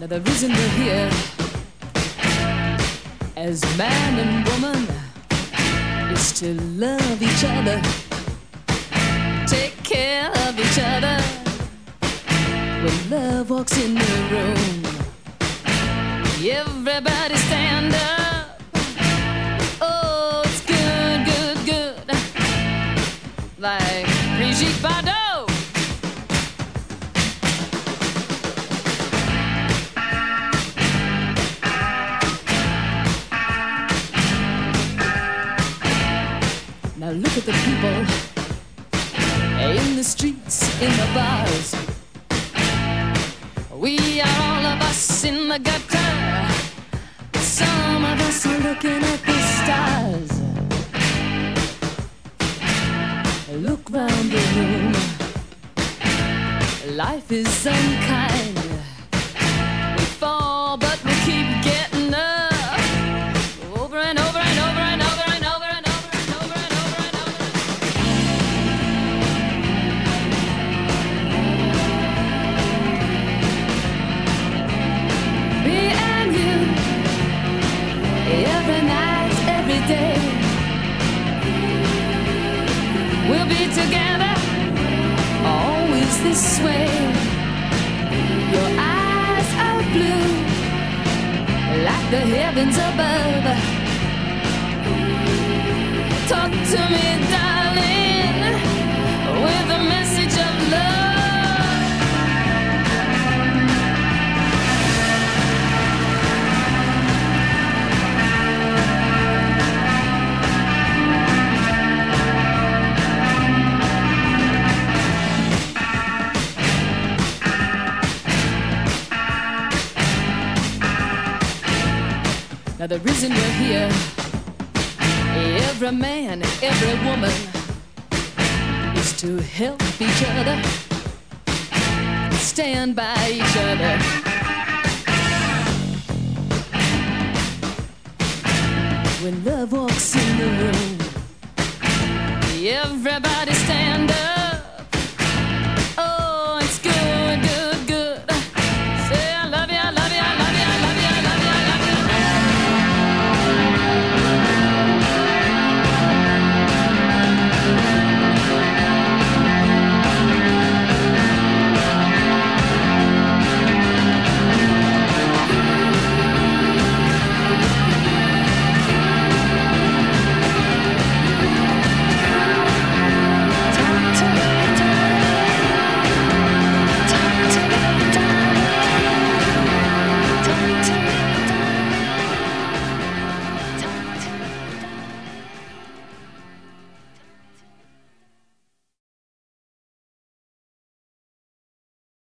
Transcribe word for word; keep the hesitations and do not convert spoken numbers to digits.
the reason we're here as man and woman is to love each other, take care of each other. When love walks in the room, everybody stand up. Oh, it's good, good, good, like Brigitte Bardot. Now look at the people in the streets, in the bars. We are all of us in the gutter. Some of us are looking at the stars. Look round the room. Life is unkind. We fall, but we keep getting up. Over and over and over and over and over and over and over and over and over. Me and you, every night, every day. We'll be together, always this way. Your eyes are blue, like the heavens above. Talk to me, darling, with a message of love. Now the reason we're here, every man, every woman, is to help each other, stand by each other. When love walks in the room, everybody